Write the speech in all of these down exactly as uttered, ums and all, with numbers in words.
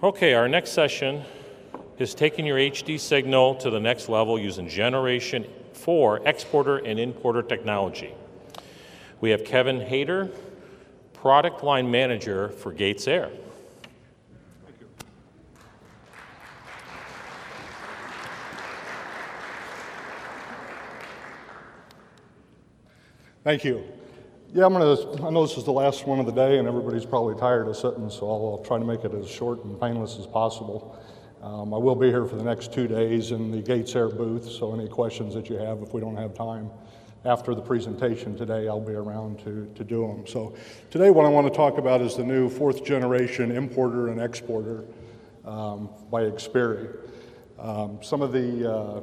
Okay, our next session is taking your H D signal to the next level using Generation four exporter and importer technology. We have Kevin Hayter, Product Line Manager for Gates Air. Thank you. Thank you. Yeah, I'm gonna, I know this is the last one of the day and everybody's probably tired of sitting, so I'll, I'll try to make it as short and painless as possible. Um, I will be here for the next two days in the Gates Air booth, so any questions that you have, if we don't have time after the presentation today, I'll be around to, to do them. So today what I want to talk about is the new fourth generation importer and exporter um, by Xperi. Um, some of the uh,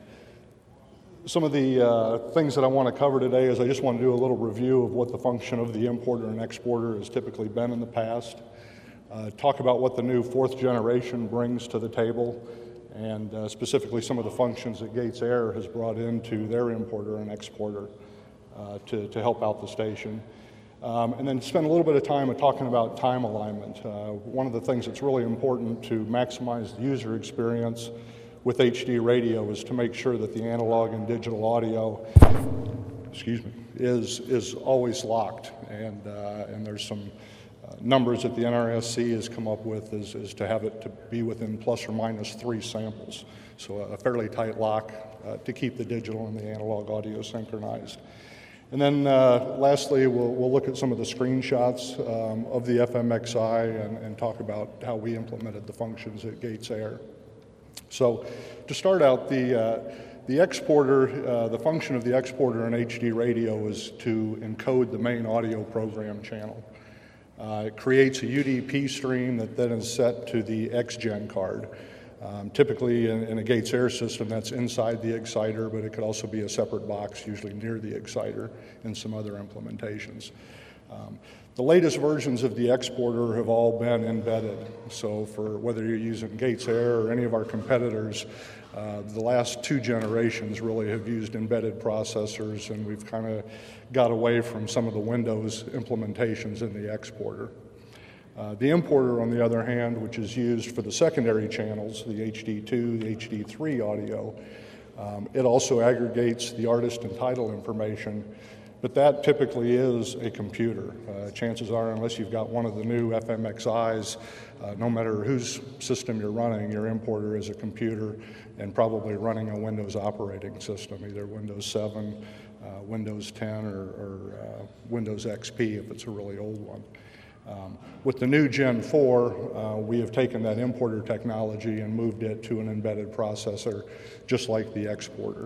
Some of the uh, things that I want to cover today is I just want to do a little review of what the function of the importer and exporter has typically been in the past, uh, talk about what the new fourth generation brings to the table, and uh, specifically some of the functions that Gates Air has brought into their importer and exporter uh, to, to help out the station. Um, and then spend a little bit of time talking about time alignment. Uh, one of the things that's really important to maximize the user experience with H D radio is to make sure that the analog and digital audio, excuse me, is is always locked. And uh, and there's some uh, numbers that the N R S C has come up with is, is to have it to be within plus or minus three samples. So a fairly tight lock uh, to keep the digital and the analog audio synchronized. And then uh, lastly, we'll, we'll look at some of the screenshots um, of the F M X I and, and talk about how we implemented the functions at Gates Air. So to start out, the, uh, the exporter, uh, the function of the exporter in H D radio is to encode the main audio program channel. Uh, it creates a U D P stream that then is set to the X gen card. Um, typically in, in a Gates Air system that's inside the exciter, but it could also be a separate box, usually near the exciter in some other implementations. Um, The latest versions of the exporter have all been embedded. So for whether you're using Gates Air or any of our competitors, uh, the last two generations really have used embedded processors, and we've kind of got away from some of the Windows implementations in the exporter. Uh, the importer, on the other hand, which is used for the secondary channels, the H D two, the H D three audio, um, it also aggregates the artist and title information. But that typically is a computer. Uh, chances are, unless you've got one of the new F M X Is, uh, no matter whose system you're running, your importer is a computer and probably running a Windows operating system, either Windows seven, uh, Windows ten, or, or uh, Windows X P if it's a really old one. Um, with the new Gen four, uh, we have taken that importer technology and moved it to an embedded processor, just like the exporter.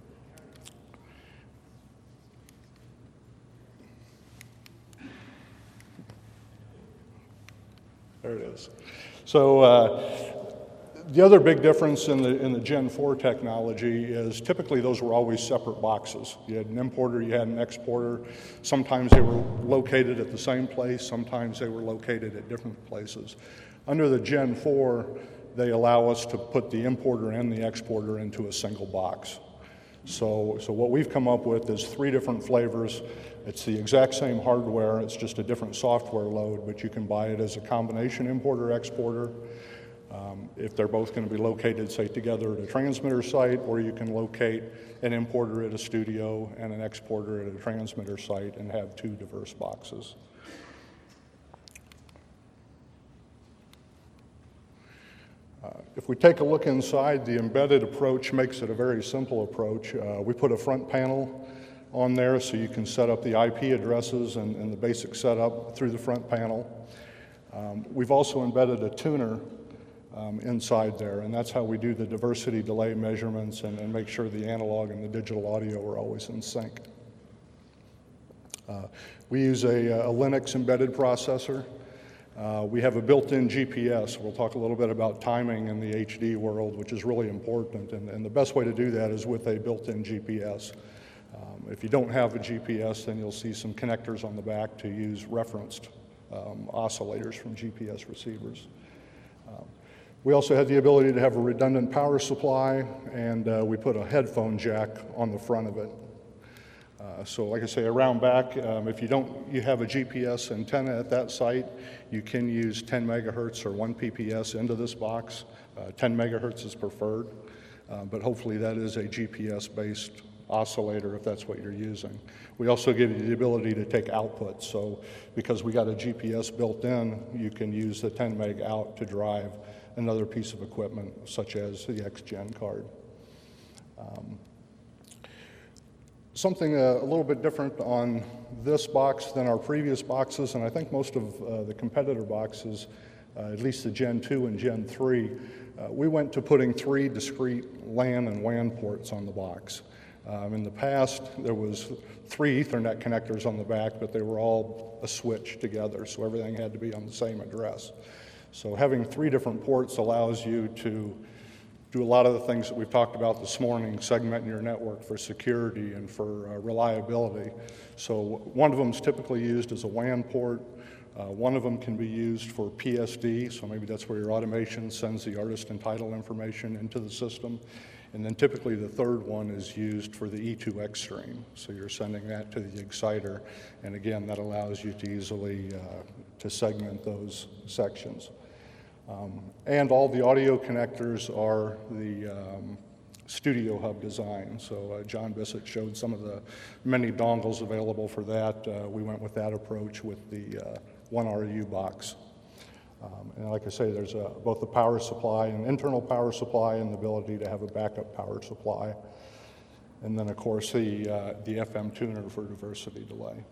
There it is. So uh, the other big difference in the, in the Gen four technology is typically those were always separate boxes. You had an importer, you had an exporter. Sometimes they were located at the same place, sometimes they were located at different places. Under the Gen four, they allow us to put the importer and the exporter into a single box. So, so what we've come up with is three different flavors. It's the exact same hardware, it's just a different software load, but you can buy it as a combination importer-exporter. Um, if they're both going to be located, say, together at a transmitter site, or you can locate an importer at a studio and an exporter at a transmitter site and have two diverse boxes. Uh, if we take a look inside, the embedded approach makes it a very simple approach. Uh, we put a front panel on there so you can set up the I P addresses and, and the basic setup through the front panel. Um, we've also embedded a tuner um, inside there, and that's how we do the diversity delay measurements and, and make sure the analog and the digital audio are always in sync. Uh, we use a, a Linux embedded processor. Uh, we have a built-in G P S. We'll talk a little bit about timing in the H D world, which is really important, and, and the best way to do that is with a built-in G P S. Um, if you don't have a G P S, then you'll see some connectors on the back to use referenced um, oscillators from G P S receivers. Um, we also had the ability to have a redundant power supply, and uh, we put a headphone jack on the front of it. Uh, so like I say, around back, um, if you don't, you have a G P S antenna at that site, you can use ten megahertz or one P P S into this box. Uh, ten megahertz is preferred, uh, but hopefully that is a G P S-based oscillator if that's what you're using. We also give you the ability to take outputs, so because we got a G P S built in, you can use the ten meg out to drive another piece of equipment such as the X Gen card. Um, Something a, a little bit different on this box than our previous boxes, and I think most of uh, the competitor boxes, uh, at least the Gen two and Gen three, uh, we went to putting three discrete LAN and W A N ports on the box. Um, in the past, there was three Ethernet connectors on the back, but they were all a switch together, so everything had to be on the same address. So having three different ports allows you to do a lot of the things that we've talked about this morning, segmenting your network for security and for uh, reliability. So one of them is typically used as a W A N port. Uh, one of them can be used for P S D, so maybe that's where your automation sends the artist and title information into the system. And then typically the third one is used for the E two X stream. So you're sending that to the exciter, and again, that allows you to easily uh, to segment those sections. Um, and all the audio connectors are the um, Studio Hub design. So uh, John Bissett showed some of the many dongles available for that. Uh, we went with that approach with the uh, one R U box. Um, and like I say, there's a, both the power supply, an internal power supply, and the ability to have a backup power supply. And then, of course, the, uh, the F M tuner for diversity delay.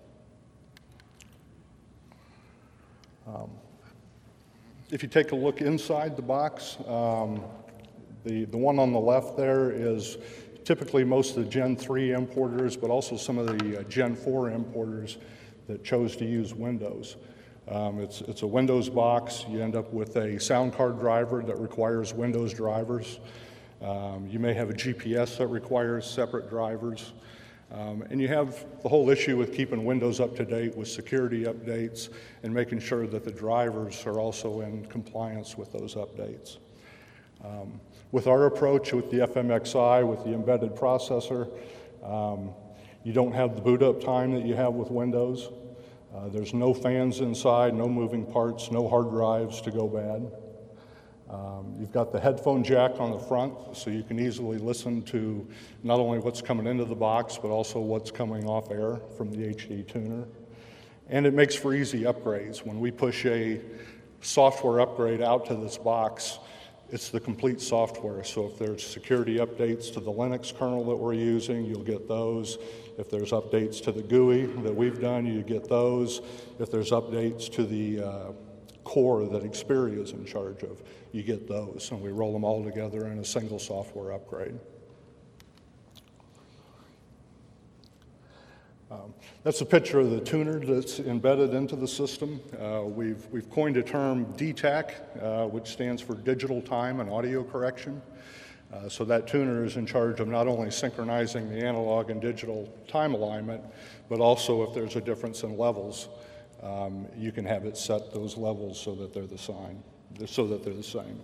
Um, If you take a look inside the box, um, the, the one on the left there is typically most of the Gen three importers, but also some of the uh, Gen four importers that chose to use Windows. Um, it's, it's a Windows box. You end up with a sound card driver that requires Windows drivers. Um, you may have a G P S that requires separate drivers. Um, and you have the whole issue with keeping Windows up to date with security updates and making sure that the drivers are also in compliance with those updates. Um, with our approach with the F M X I, with the embedded processor, um, you don't have the boot up time that you have with Windows. Uh, there's no fans inside, no moving parts, no hard drives to go bad. Um, you've got the headphone jack on the front, so you can easily listen to not only what's coming into the box, but also what's coming off air from the H D tuner. And it makes for easy upgrades. When we push a software upgrade out to this box, it's the complete software. So if there's security updates to the Linux kernel that we're using, you'll get those. If there's updates to the G U I that we've done, you get those. If there's updates to the uh, core that Xperia is in charge of, you get those, and we roll them all together in a single software upgrade. Um, that's a picture of the tuner that's embedded into the system. Uh, we've, we've coined a term D T A C, uh, which stands for Digital Time and Audio Correction. Uh, so that tuner is in charge of not only synchronizing the analog and digital time alignment, but also if there's a difference in levels, Um, you can have it set those levels so that they're the same. So that they're the same.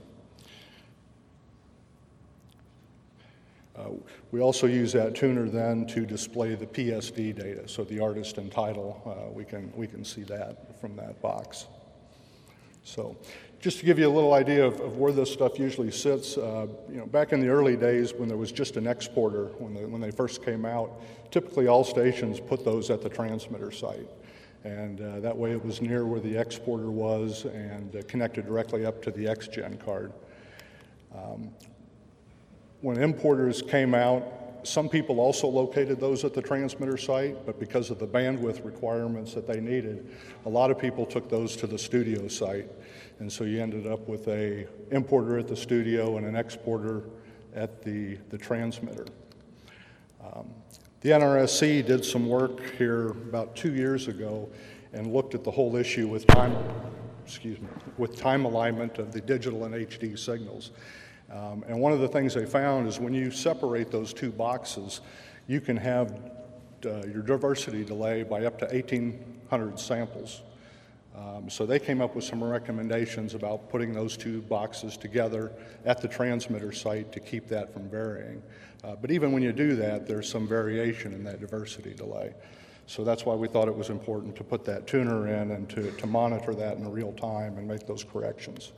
Uh, we also use that tuner then to display the P S D data, so the artist and title, uh, we can we can see that from that box. So, just to give you a little idea of, of where this stuff usually sits, uh, you know, back in the early days when there was just an exporter, when they, when they first came out, typically all stations put those at the transmitter site. And uh, that way it was near where the exporter was and uh, connected directly up to the X Gen card. Um, when importers came out, some people also located those at the transmitter site, but because of the bandwidth requirements that they needed, a lot of people took those to the studio site. And so you ended up with a importer at the studio and an exporter at the, the transmitter. Um, The N R S C did some work here about two years ago and looked at the whole issue with time, excuse me, with time alignment of the digital and H D signals. Um, and one of the things they found is when you separate those two boxes, you can have uh, your diversity delay by up to eighteen hundred samples. Um, so they came up with some recommendations about putting those two boxes together at the transmitter site to keep that from varying. Uh, but even when you do that, there's some variation in that diversity delay. So that's why we thought it was important to put that tuner in and to, to monitor that in real time and make those corrections.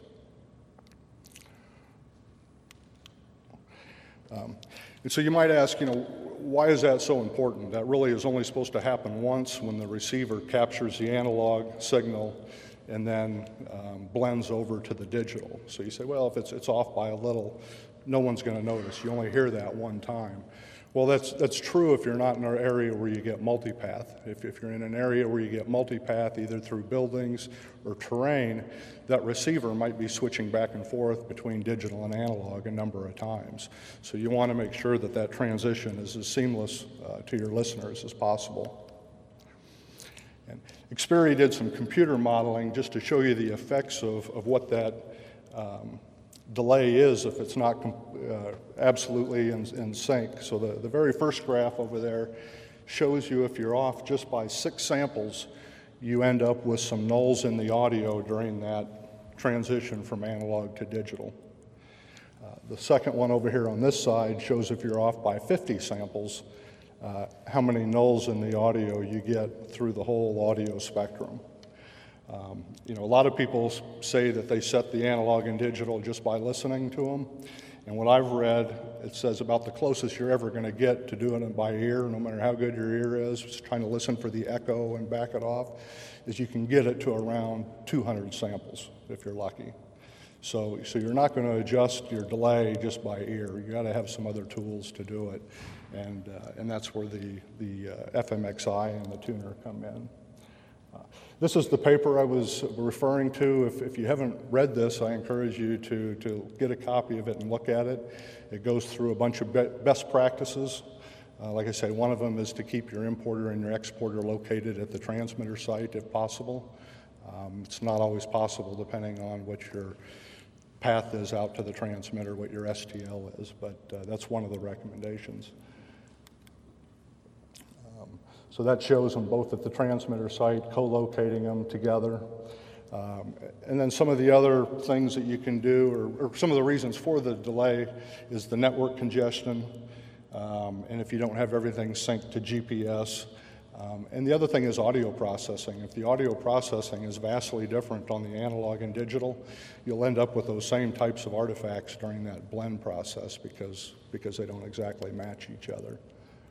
Um, and so you might ask, you know, why is that so important? That really is only supposed to happen once when the receiver captures the analog signal and then um, blends over to the digital. So you say, well, if it's, it's off by a little, no one's going to notice. You only hear that one time. Well, that's, that's true if you're not in an area where you get multipath. If, if you're in an area where you get multipath, either through buildings or terrain, that receiver might be switching back and forth between digital and analog a number of times. So you want to make sure that that transition is as seamless uh, to your listeners as possible. And Xperi did some computer modeling just to show you the effects of, of what that um, delay is if it's not uh, absolutely in, in sync. So the, the very first graph over there shows you if you're off just by six samples, you end up with some nulls in the audio during that transition from analog to digital. Uh, the second one over here on this side shows if you're off by fifty samples, uh, how many nulls in the audio you get through the whole audio spectrum. Um, you know, a lot of people say that they set the analog and digital just by listening to them. And what I've read, it says about the closest you're ever going to get to doing it by ear, no matter how good your ear is, just trying to listen for the echo and back it off, is you can get it to around two hundred samples if you're lucky. So, so you're not going to adjust your delay just by ear. You got to have some other tools to do it. And, uh, and that's where the, the uh, F M X I and the tuner come in. Uh, this is the paper I was referring to. If, if you haven't read this, I encourage you to, to get a copy of it and look at it. It goes through a bunch of be best practices. Uh, like I said, one of them is to keep your importer and your exporter located at the transmitter site if possible. Um, it's not always possible depending on what your path is out to the transmitter, what your S T L is, but uh, that's one of the recommendations. So that shows them both at the transmitter site, co-locating them together. Um, and then some of the other things that you can do, or, or some of the reasons for the delay, is the network congestion, um, and if you don't have everything synced to G P S. Um, and the other thing is audio processing. If the audio processing is vastly different on the analog and digital, you'll end up with those same types of artifacts during that blend process because, because they don't exactly match each other.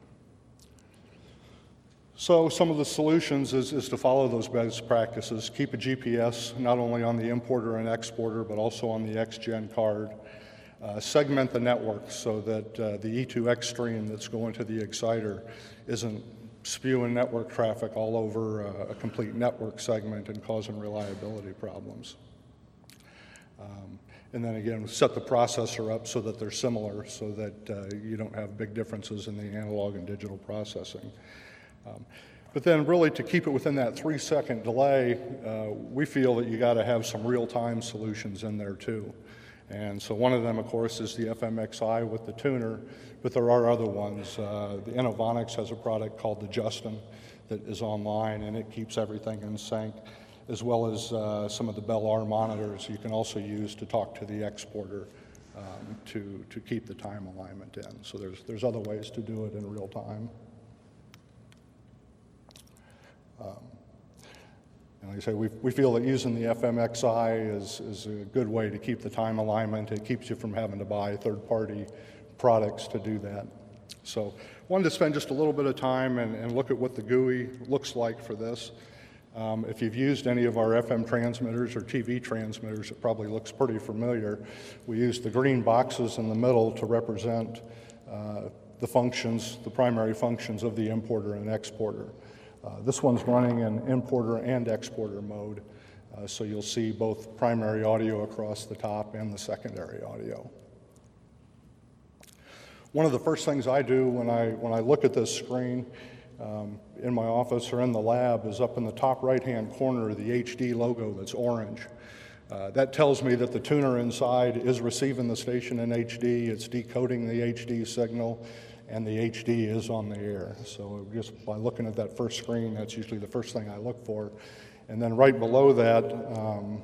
So some of the solutions is, is to follow those best practices. Keep a G P S not only on the importer and exporter, but also on the X gen card. Uh, segment the network so that uh, the E two X stream that's going to the exciter isn't spewing network traffic all over uh, a complete network segment and causing reliability problems. Um, and then again, set the processor up so that they're similar so that uh, you don't have big differences in the analog and digital processing. Um, but then really to keep it within that three second delay, uh, we feel that you got to have some real-time solutions in there too. And so one of them, of course, is the F M X I with the tuner, but there are other ones. Uh, the Innovonics has a product called the Justin that is online, and it keeps everything in sync, as well as uh, some of the Bell R monitors you can also use to talk to the exporter um, to, to keep the time alignment in. So there's, there's other ways to do it in real time. Um, and like I say, we, we feel that using the F M X I is, is a good way to keep the time alignment. It keeps you from having to buy third-party products to do that. So wanted to spend just a little bit of time and, and look at what the G U I looks like for this. Um, if you've used any of our F M transmitters or T V transmitters, it probably looks pretty familiar. We use the green boxes in the middle to represent uh, the functions, the primary functions of the importer and exporter. Uh, this one's running in importer and exporter mode, uh, so you'll see both primary audio across the top and the secondary audio. One of the first things I do when I, when I look at this screen um, in my office or in the lab is up in the top right-hand corner, the H D logo that's orange. Uh, that tells me that the tuner inside is receiving the station in H D, it's decoding the H D signal, and the H D is on the air. So just by looking at that first screen, that's usually the first thing I look for. And then right below that, um,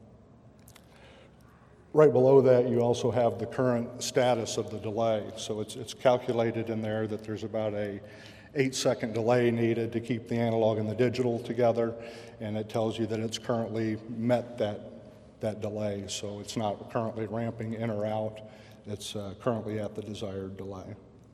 right below that, you also have the current status of the delay. So it's, it's calculated in there that there's about a eight second delay needed to keep the analog and the digital together, and it tells you that it's currently met that, that delay. So it's not currently ramping in or out, it's uh, currently at the desired delay.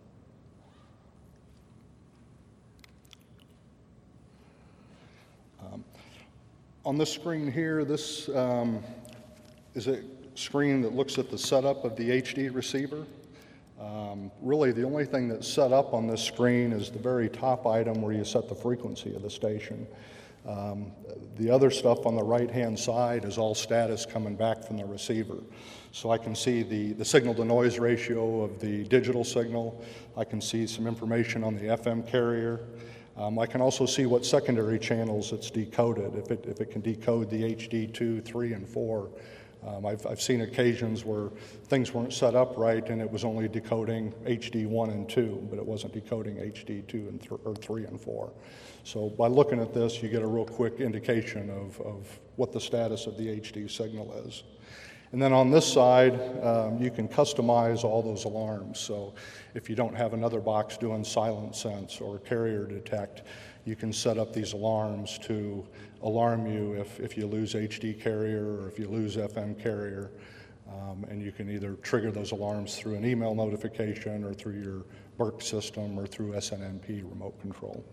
Um, on this screen here, this um, is a screen that looks at the setup of the H D receiver. Um, really, the only thing that's set up on this screen is the very top item where you set the frequency of the station. Um, the other stuff on the right-hand side is all status coming back from the receiver. So I can see the, the signal-to-noise ratio of the digital signal. I can see some information on the F M carrier. Um, I can also see what secondary channels it's decoded, if it, if it can decode the H D two, three, and four. Um, I've, I've seen occasions where things weren't set up right and it was only decoding H D one and two, but it wasn't decoding H D two and th or three and four. So by looking at this, you get a real quick indication of, of what the status of the H D signal is. And then on this side, um, you can customize all those alarms. So if you don't have another box doing silent sense or carrier detect, you can set up these alarms to alarm you if, if you lose H D carrier or if you lose F M carrier. Um, and you can either trigger those alarms through an email notification or through your B I R C system or through S N N P remote control.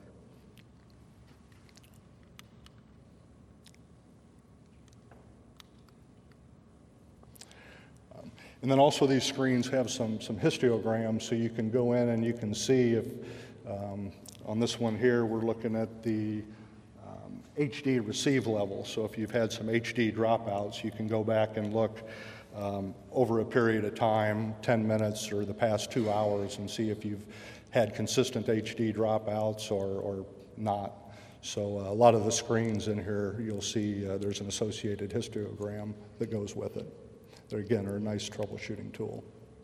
Um, and then also these screens have some, some histograms, so you can go in and you can see if, um, on this one here, we're looking at the um, H D receive level. So if you've had some H D dropouts, you can go back and look um, over a period of time, ten minutes or the past two hours, and see if you've had consistent H D dropouts or, or not. So uh, a lot of the screens in here, you'll see uh, there's an associated histogram that goes with it. They, again, are a nice troubleshooting tool.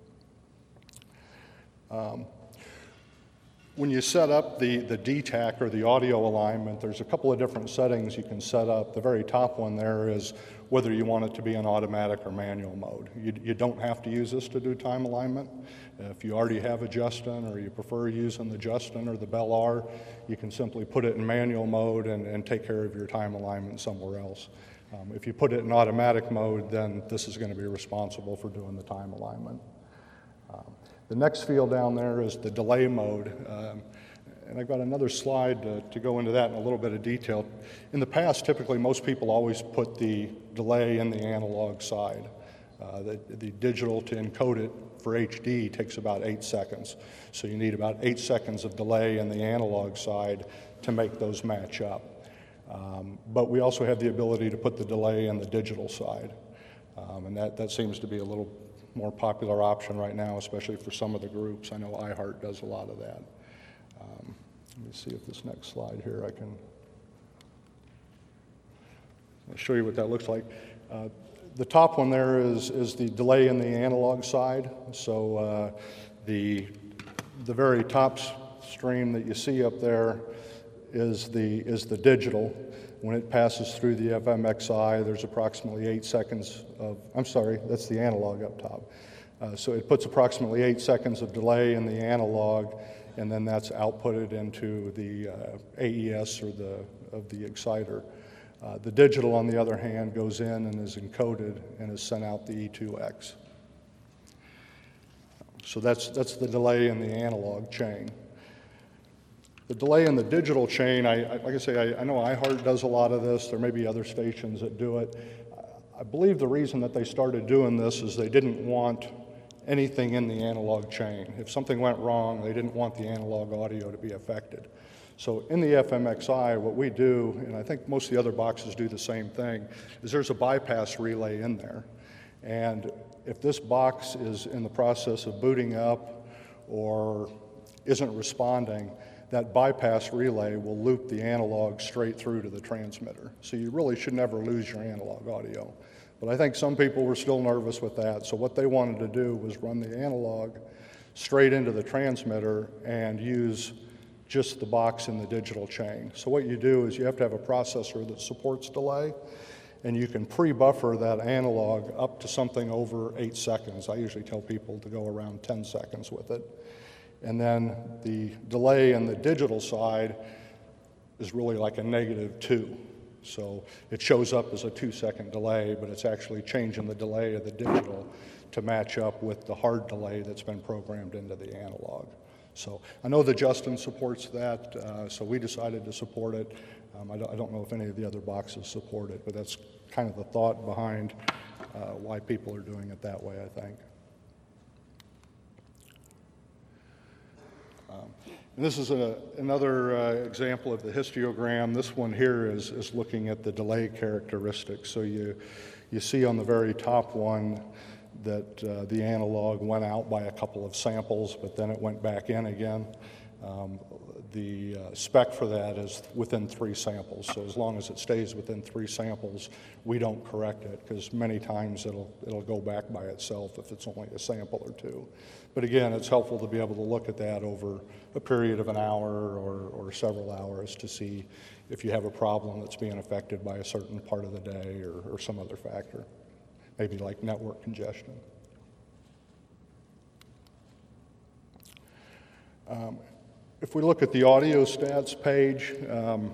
Um, When you set up the, the D TAC or the audio alignment, there's a couple of different settings you can set up. The very top one there is whether you want it to be in automatic or manual mode. You, you don't have to use this to do time alignment. If you already have a Justin or you prefer using the Justin or the Bell R, you can simply put it in manual mode and, and take care of your time alignment somewhere else. Um, if you put it in automatic mode, then this is going to be responsible for doing the time alignment. Um, The next field down there is the delay mode, um, and I've got another slide to, to go into that in a little bit of detail. In the past, typically most people always put the delay in the analog side. Uh, the, the digital to encode it for H D takes about eight seconds, so you need about eight seconds of delay in the analog side to make those match up. Um, but we also have the ability to put the delay in the digital side, um, and that, that seems to be a little more popular option right now, especially for some of the groups. I know iHeart does a lot of that. Um, let me see if this next slide here I can I'll show you what that looks like. Uh, the top one there is, is the delay in the analog side. So uh, the, the very top stream that you see up there is the, is the digital. When it passes through the F M X I, there's approximately eight seconds of, I'm sorry, that's the analog up top. Uh, so it puts approximately eight seconds of delay in the analog, and then that's outputted into the uh, A E S or the, of the exciter. Uh, the digital, on the other hand, goes in and is encoded and is sent out the E two X. So that's, that's the delay in the analog chain. The delay in the digital chain, I, I, like I say, I, I know iHeart does a lot of this. There may be other stations that do it. I believe the reason that they started doing this is they didn't want anything in the analog chain. If something went wrong, they didn't want the analog audio to be affected. So in the F M X I, what we do, and I think most of the other boxes do the same thing, is there's a bypass relay in there. And if this box is in the process of booting up or isn't responding, that bypass relay will loop the analog straight through to the transmitter. So you really should never lose your analog audio. But I think some people were still nervous with that, so what they wanted to do was run the analog straight into the transmitter and use just the box in the digital chain. So what you do is you have to have a processor that supports delay, and you can pre-buffer that analog up to something over eight seconds. I usually tell people to go around ten seconds with it. And then the delay in the digital side is really like a negative two. So it shows up as a two second delay, but it's actually changing the delay of the digital to match up with the hard delay that's been programmed into the analog. So I know that Justin supports that, uh, so we decided to support it. Um, I, don't, I don't know if any of the other boxes support it, but that's kind of the thought behind uh, why people are doing it that way, I think. Um, and this is a, another uh, example of the histogram. This one here is, is looking at the delay characteristics. So you, you see on the very top one that uh, the analog went out by a couple of samples, but then it went back in again. Um, the uh, spec for that is within three samples. So as long as it stays within three samples, we don't correct it, because many times it'll, it'll go back by itself if it's only a sample or two. But again, it's helpful to be able to look at that over a period of an hour or, or several hours to see if you have a problem that's being affected by a certain part of the day or, or some other factor, maybe like network congestion. Um, if we look at the audio stats page, um,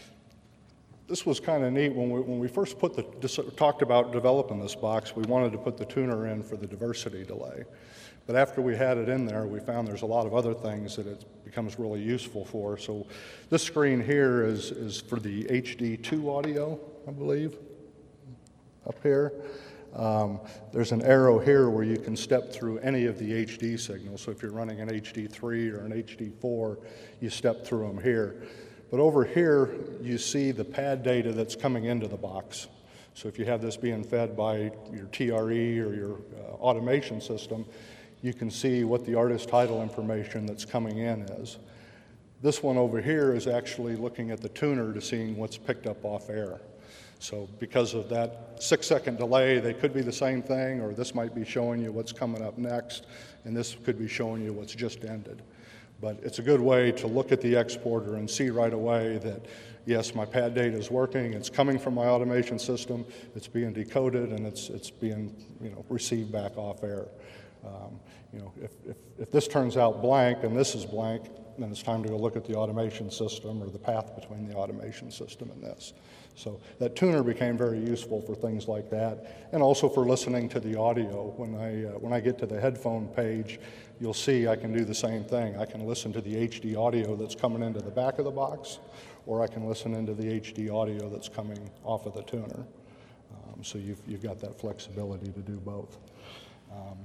this was kind of neat. When we, when we first put the, talked about developing this box, we wanted to put the tuner in for the diversity delay. But after we had it in there, we found there's a lot of other things that it becomes really useful for. So this screen here is, is for the H D two audio, I believe, up here. Um, there's an arrow here where you can step through any of the H D signals. So if you're running an H D three or an H D four, you step through them here. But over here, you see the pad data that's coming into the box. So if you have this being fed by your T R E or your uh, automation system, you can see what the artist title information that's coming in is. This one over here is actually looking at the tuner to seeing what's picked up off air. So because of that six second delay, they could be the same thing, or this might be showing you what's coming up next, and this could be showing you what's just ended. But it's a good way to look at the exporter and see right away that, yes, my pad data is working, it's coming from my automation system, it's being decoded, and it's, it's being, you know, received back off air. Um, you know, if, if, if this turns out blank and this is blank, then it's time to go look at the automation system or the path between the automation system and this. So that tuner became very useful for things like that, and also for listening to the audio. When I, uh, when I get to the headphone page, you'll see I can do the same thing. I can listen to the H D audio that's coming into the back of the box, or I can listen into the H D audio that's coming off of the tuner. Um, so you've, you've got that flexibility to do both. Um,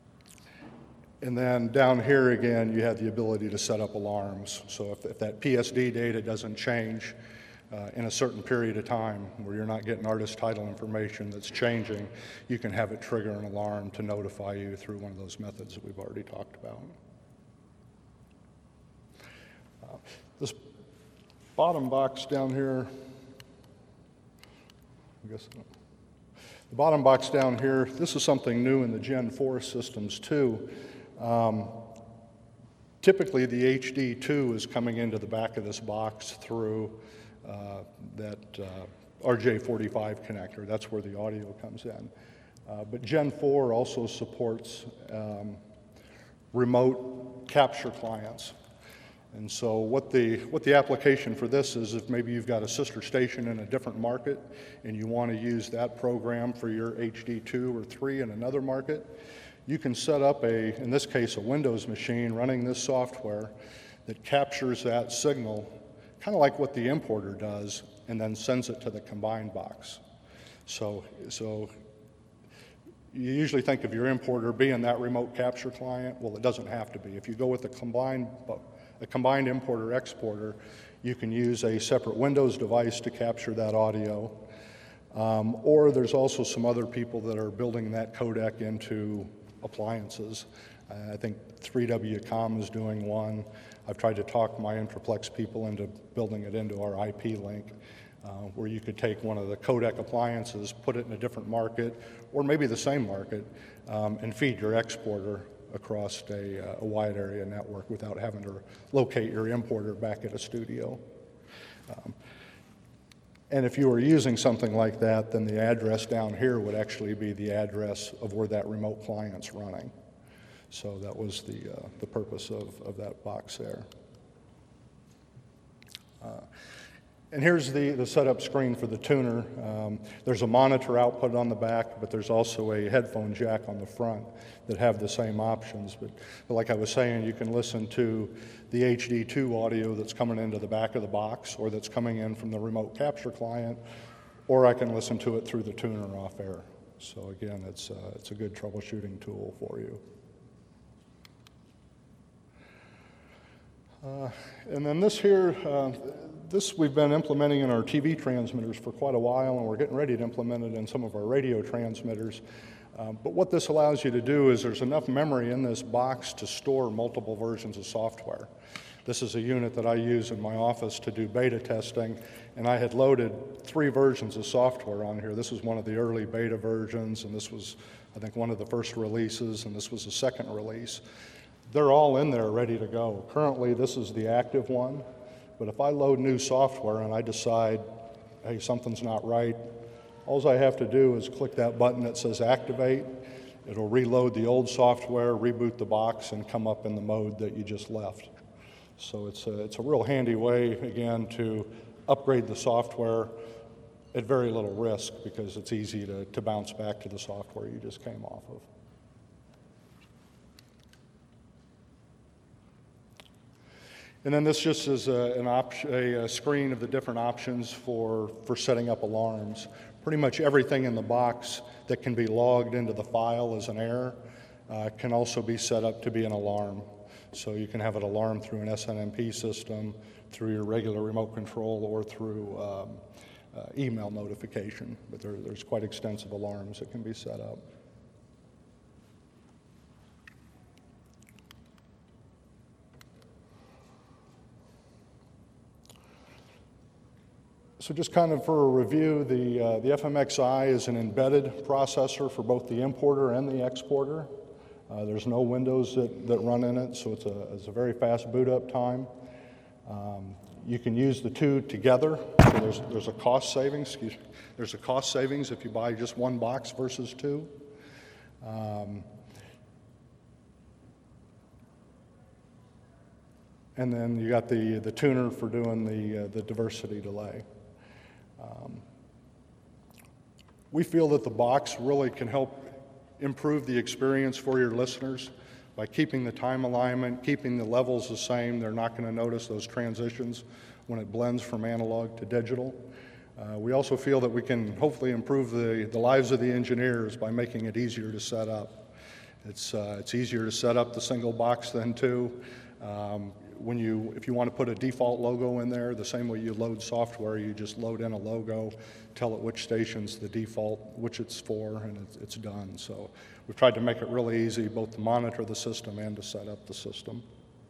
And then down here again, you have the ability to set up alarms. So if, if that P S D data doesn't change uh, in a certain period of time where you're not getting artist title information that's changing, you can have it trigger an alarm to notify you through one of those methods that we've already talked about. Uh, this bottom box down here, I guess, the bottom box down here, this is something new in the Gen four systems too. Um, typically, the H D two is coming into the back of this box through uh, that uh, R J forty-five connector. That's where the audio comes in. Uh, but Gen four also supports um, remote capture clients. And so what the, what the application for this is, if maybe you've got a sister station in a different market and you want to use that program for your H D two or three in another market, you can set up a, in this case, a Windows machine running this software that captures that signal, kind of like what the importer does, and then sends it to the combined box. So, so you usually think of your importer being that remote capture client. Well, it doesn't have to be. If you go with a combined, a combined importer-exporter, you can use a separate Windows device to capture that audio. Um, or there's also some other people that are building that codec into appliances. Uh, I think three W Com is doing one. I've tried to talk my Intraplex people into building it into our I P link, uh, where you could take one of the codec appliances, put it in a different market, or maybe the same market, um, and feed your exporter across a, uh, a wide area network without having to locate your importer back at a studio. Um, and if you were using something like that, then the address down here would actually be the address of where that remote client's running. So that was the, uh, the purpose of, of that box there. Uh, And here's the, the setup screen for the tuner. Um, there's a monitor output on the back, but there's also a headphone jack on the front that have the same options. But, but like I was saying, you can listen to the H D two audio that's coming into the back of the box, or that's coming in from the remote capture client, or I can listen to it through the tuner off air. So again, it's, uh, it's a good troubleshooting tool for you. Uh, and then this here, uh, this we've been implementing in our T V transmitters for quite a while, and we're getting ready to implement it in some of our radio transmitters. Um, but what this allows you to do is there's enough memory in this box to store multiple versions of software. This is a unit that I use in my office to do beta testing, and I had loaded three versions of software on here. This was one of the early beta versions, and this was, I think, one of the first releases, and this was the second release. They're all in there ready to go. Currently, this is the active one, but if I load new software and I decide, hey, something's not right, all I have to do is click that button that says activate. It'll reload the old software, reboot the box, and come up in the mode that you just left. So it's a, it's a real handy way, again, to upgrade the software at very little risk, because it's easy to, to bounce back to the software you just came off of. And then this just is a, an op a, a screen of the different options for, for setting up alarms. Pretty much everything in the box that can be logged into the file as an error uh, can also be set up to be an alarm. So you can have an alarm through an S N M P system, through your regular remote control, or through um, uh, email notification. But there, there's quite extensive alarms that can be set up. So just kind of for a review, the, uh, the F M X I is an embedded processor for both the importer and the exporter. Uh, there's no Windows that, that run in it, so it's a, it's a very fast boot up time. Um, you can use the two together, so there's, there's a cost savings, excuse me, there's a cost savings if you buy just one box versus two. Um, and then you got the, the tuner for doing the, uh, the diversity delay. Um, we feel that the box really can help improve the experience for your listeners by keeping the time alignment, keeping the levels the same. They're not going to notice those transitions when it blends from analog to digital. Uh, we also feel that we can hopefully improve the, the lives of the engineers by making it easier to set up. It's, uh, it's easier to set up the single box than two. Um, When you, if you want to put a default logo in there, the same way you load software, you just load in a logo, tell it which station's the default, which it's for, and it's, it's done. So we've tried to make it really easy, both to monitor the system and to set up the system.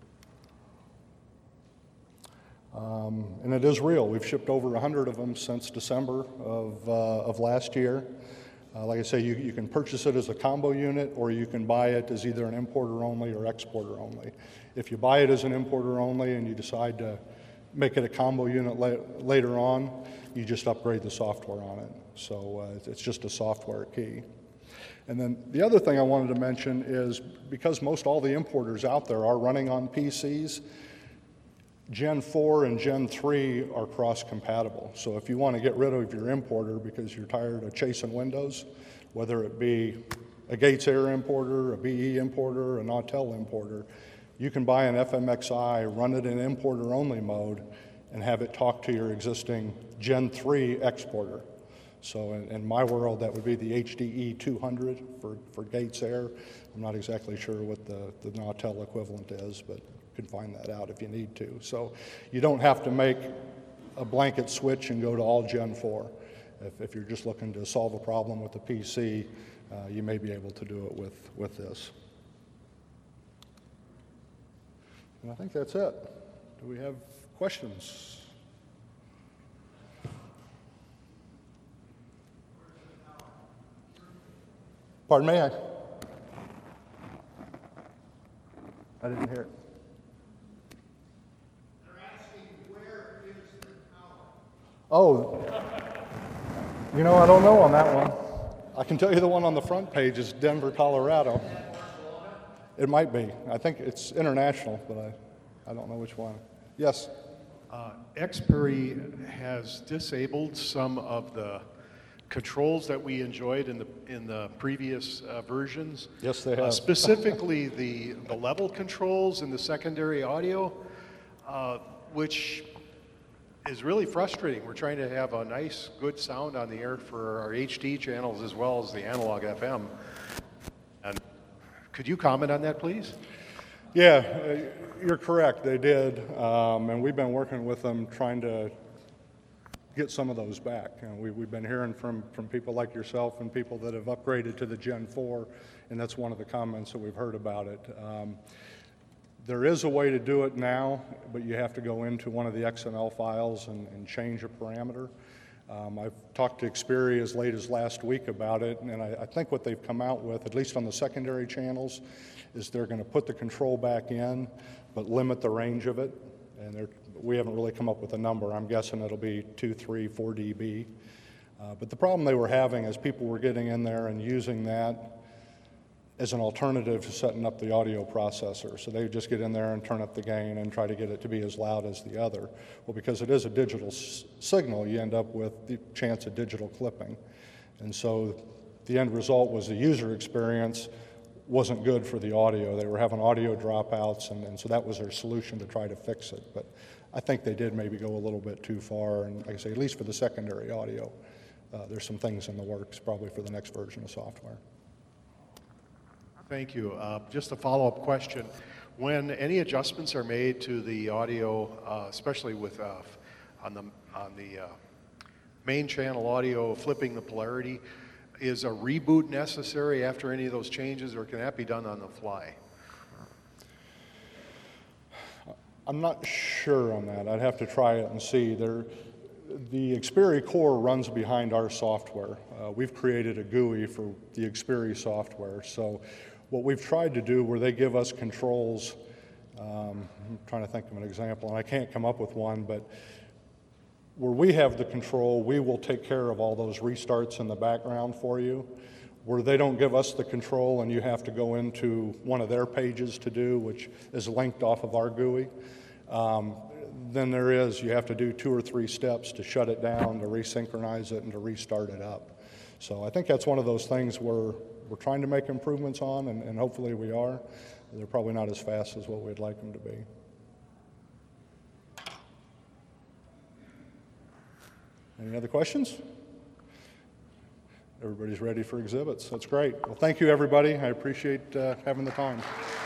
Um, and it is real. We've shipped over a hundred of them since December of, uh, of last year. Uh, like I say, you, you can purchase it as a combo unit, or you can buy it as either an importer only or exporter only. If you buy it as an importer only and you decide to make it a combo unit la later on, you just upgrade the software on it. So uh, it's just a software key. And then the other thing I wanted to mention is, because most all the importers out there are running on P Cs, Gen four and Gen three are cross-compatible. So if you want to get rid of your importer because you're tired of chasing Windows, whether it be a Gates Air importer, a B E importer, a Nautel importer, you can buy an F M X I, run it in importer-only mode, and have it talk to your existing Gen three exporter. So in, in my world, that would be the H D E two hundred for, for Gates Air. I'm not exactly sure what the, the Nautel equivalent is, but you can find that out if you need to. So you don't have to make a blanket switch and go to all Gen four. If, if you're just looking to solve a problem with the P C, uh, you may be able to do it with, with this. And I think that's it. Do we have questions? Pardon me? I... I didn't hear it. Oh, you know, I don't know on that one. I can tell you the one on the front page is Denver, Colorado. It might be. I think it's international, but I, I don't know which one. Yes? Uh, Xperi has disabled some of the controls that we enjoyed in the in the previous uh, versions. Yes, they Uh, have. specifically, the the level controls in the secondary audio, uh, which is really frustrating. We're trying to have a nice, good sound on the air for our H D channels as well as the analog F M. And could you comment on that, please? Yeah, uh, you're correct. They did, um, and we've been working with them trying to get some of those back. You know, we, we've been hearing from, from people like yourself and people that have upgraded to the Gen four, and that's one of the comments that we've heard about it. Um, there is a way to do it now, but you have to go into one of the X M L files and, and change a parameter. Um, I've talked to Xperi as late as last week about it, and I, I think what they've come out with, at least on the secondary channels, is they're going to put the control back in, but limit the range of it. And they're, we haven't really come up with a number. I'm guessing it'll be two, three, four D B. Uh, but the problem they were having is people were getting in there and using that as an alternative to setting up the audio processor. So they would just get in there and turn up the gain and try to get it to be as loud as the other. Well, because it is a digital s signal, you end up with the chance of digital clipping. And so the end result was the user experience wasn't good for the audio. They were having audio dropouts, and, and so that was their solution to try to fix it. But I think they did maybe go a little bit too far, and like I say, at least for the secondary audio, uh, there's some things in the works probably for the next version of software. Thank you. Uh, just a follow-up question. When any adjustments are made to the audio, uh, especially with uh, on the on the uh, main channel audio, flipping the polarity, is a reboot necessary after any of those changes, or can that be done on the fly? I'm not sure on that. I'd have to try it and see. There, the Xperi core runs behind our software. Uh, we've created a G U I for the Xperi software. So what we've tried to do where they give us controls, um, I'm trying to think of an example, and I can't come up with one, but where we have the control, we will take care of all those restarts in the background for you. Where they don't give us the control and you have to go into one of their pages to do, which is linked off of our G U I, um, then there is, you have to do two or three steps to shut it down, to resynchronize it, and to restart it up. So I think that's one of those things where we're trying to make improvements on, and, and hopefully we are. They're probably not as fast as what we'd like them to be. Any other questions? Everybody's ready for exhibits. That's great. Well, thank you, everybody. I appreciate uh, having the time.